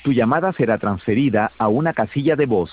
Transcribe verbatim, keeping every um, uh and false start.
Tu llamada será transferida a una casilla de voz.